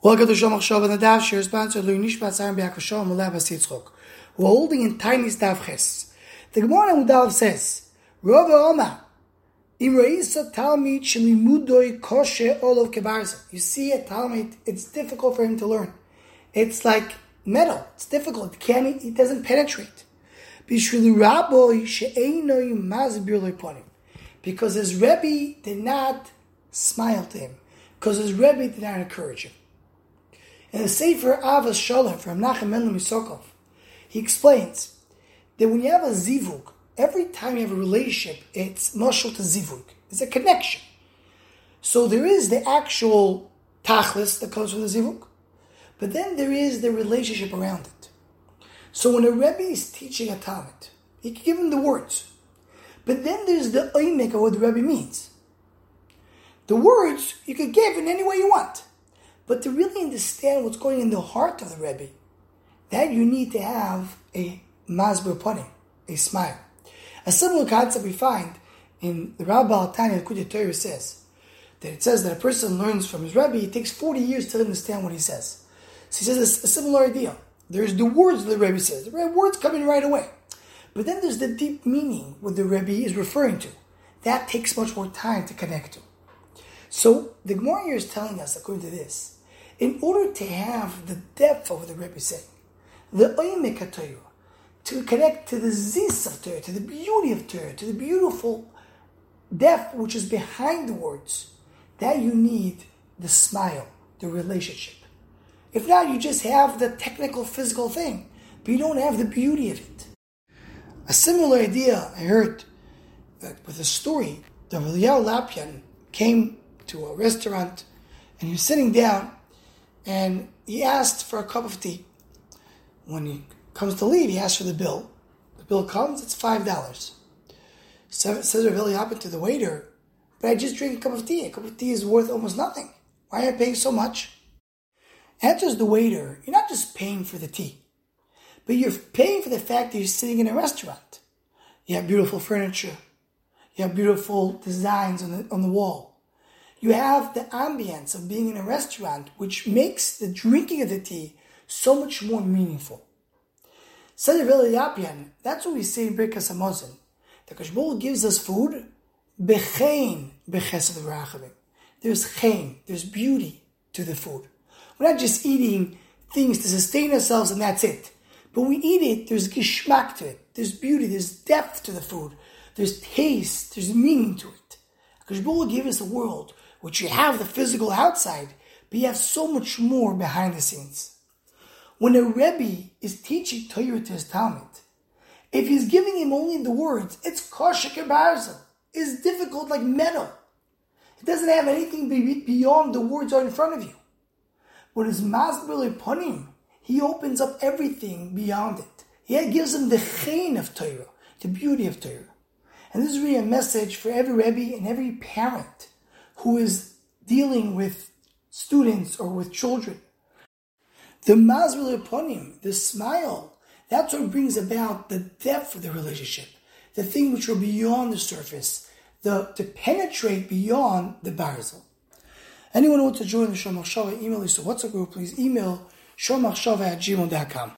Welcome to Shom Achshav and the Daf Shir sponsor Lui Nishbat Sarim B'Yakashom Mulabas Yitzchok. We're holding in tiny Daf Ches. The Gemara Mudal says, Rav Oma Imreisa Talmid Shelimudoy Koshe Olov Kebarza. You see a Talmid, it's difficult for him to learn. It's like metal. It's difficult. It doesn't penetrate. Because his Rebbe did not smile to him. Because his Rebbe did not encourage him. In the Sefer Avos Shalom from Nachum Mendel Misokov, he explains that when you have a zivug, every time you have a relationship, it's mashal to zivug. It's a connection. So there is the actual tachlis that comes from the zivug, but then there is the relationship around it. So when a Rebbe is teaching a Talmud, he can give him the words, but then there's the oimek of what the Rebbe means. The words you could give in any way you want. But to really understand what's going in the heart of the Rebbe, that you need to have a masber panim, a smile. A similar concept we find in the Rabbah Tanya Likutei Torah says that a person learns from his Rebbe, it takes 40 years to understand what he says. So he says a similar idea. There's the words the Rebbe says. The words come in right away. But then there's the deep meaning what the Rebbe is referring to. That takes much more time to connect to. So the Gemara here is telling us, according to this, in order to have the depth of what the Rebbe is saying, the oimek HaTorah, to connect to the zis of Torah, to the beauty of Torah, to the beautiful depth which is behind the words, that you need the smile, the relationship. If not, you just have the technical, physical thing, but you don't have the beauty of it. A similar idea I heard with a story that Eliyahu Lapian came to a restaurant and he was sitting down and he asked for a cup of tea. When he comes to leave, he asks for the bill. The bill comes, it's $5. So says Rav Eliyahu to the waiter, but I just drank a cup of tea. A cup of tea is worth almost nothing. Why am I paying so much? Answers the waiter, you're not just paying for the tea, but you're paying for the fact that you're sitting in a restaurant. You have beautiful furniture. You have beautiful designs on the wall. You have the ambience of being in a restaurant, which makes the drinking of the tea so much more meaningful. Says Rav Eliyahu, that's what we say in Birkas Hamazon. The Kadosh Baruch Hu gives us food, bechein bechesed v'rachamim. There's chein, there's beauty to the food. We're not just eating things to sustain ourselves and that's it. But when we eat it, there's gishmak to it. There's beauty, there's depth to the food. There's taste, there's meaning to it. Kadosh Baruch Hu gave us a world which you have the physical outside, but you have so much more behind the scenes. When a Rebbe is teaching Torah to his Talmud, if he's giving him only the words, it's kosher kebarza. It's difficult like metal. It doesn't have anything beyond the words are in front of you. When his masber panim, he opens up everything beyond it. He gives him the chein of Torah, the beauty of Torah. And this is really a message for every Rebbe and every parent who is dealing with students or with children. The masber panim, the smile, that's what brings about the depth of the relationship, the thing which are beyond the surface, to penetrate beyond the barzel. Anyone who wants to join the Shom Achshav email list or WhatsApp group, please email shomachshava@gmail.com.